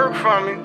work for me.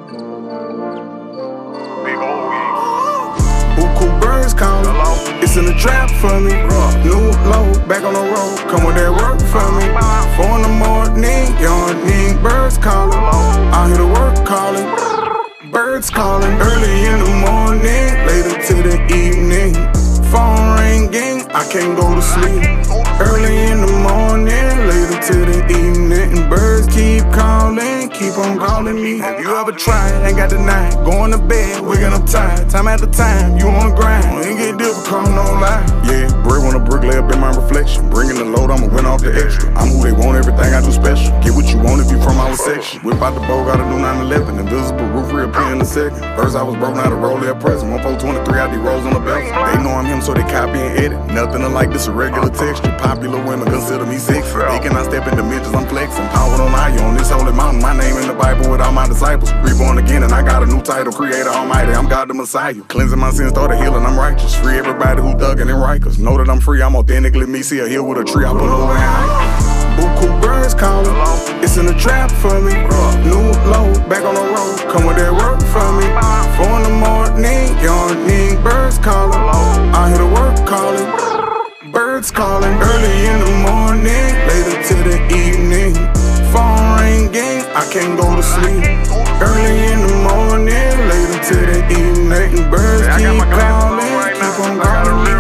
Big old weed. Buku birds calling. It's in the trap for me. New low, back on the road. Come with that work for me. 4 in the morning, yawning. Birds calling. I hear the work calling. Birds calling. Early in the morning, later to the evening. Phone ringing, I can't go to sleep. Early in the morning, later to the evening. Birds keep calling, keep on calling me. Have you ever tried? Ain't got the night. Going to bed, waking up tired. Time after time, you on the grind. Ain't get difficult, no lie. Yeah, brick on a brick, lay up in my reflection. Bringing the load, I'ma win off the extra. I'm who they want, everything I do special. Get what you want if you from our section. Whip out the bow, got a new 911. Invisible roof reappear in a second. First I was broke, now the roll their present. 1423 out these rolls on the belt. They know I'm him, so they copy and edit. Nothing unlike this, a regular texture. Popular women consider me sexy. They cannot step in dimensions, I'm flexing. Power on iron on this holy mountain. My name in the Bible with all my disciples. Reborn again and I got a new title. Creator Almighty, I'm God the Messiah. Cleansing my sins, started healing, I'm righteous. Free everybody who thuggin' and Rikers. Know that I'm free, I'm authentically me. See a hill with a tree, I put over and hike. Buku birds calling. It's in the trap for me. New low, back on the road. Come with that work for me. 4 in the morning, yawning. Birds calling. I hear the work calling. Birds calling. Early in the morning, later to the evening. Phone ringing, I can't go to sleep. Early in the morning, later to the evening. Birds keep calling, keep on calling me.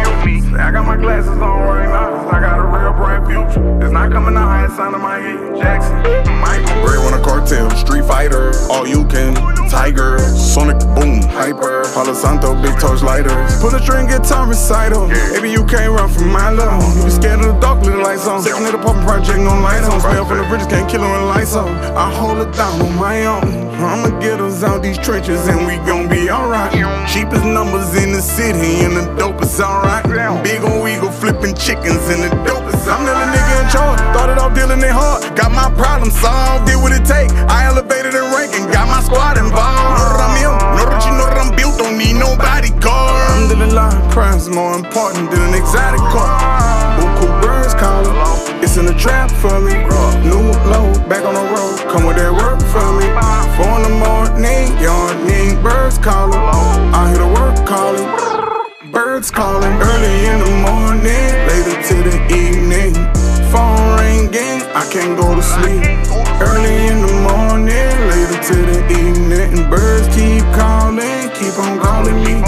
I got my glasses on right now, cause I got a real bright future. It's not coming out high, sound of my head. Jackson, Michael. Ray on a cartel, street fighter, all you can. Tiger, Sonic Boom, Hyper, Palo Santo, big torch lighters. Put a string guitar recital. Maybe you can't run from my love. You be scared of the dark, little lights on. Second little poppin' project, no lights on. Smell from the bridges, can't kill her with lights on. I hold it down on my own. I'ma get us out these trenches and we gon' be alright. Cheapest numbers in the city and the dope is alright. Big ol' eagle flipping chickens and the dope is alright. I'm the nigga in charge, started off dealing it hard. Got my problem solved, did what it take. I elevated in ranking, got my squad involved. Know that I'm ill, know that you know that I'm built, don't need no bodyguard. Alhamdulillah, crime's more important than an exotic car. Buku birds calling, it's in the trap for me. New low, back on the road, come with that work for me. 4 in the morning, yawning, birds calling. I hear the work calling. Birds calling. Early in the morning, later to the evening. Phone ringing, I can't go to sleep. Early in the morning, later to the evening. Birds keep calling, keep on calling me.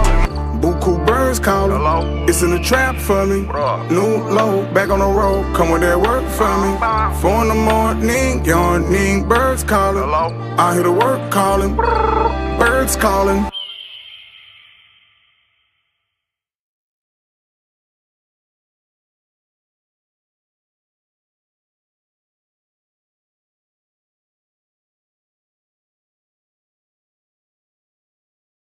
Buku birds calling. It's in the trap for me. New low, back on the road, come with that work for me. 4 in the morning, yawning, birds calling. I hear the work calling. Birds calling.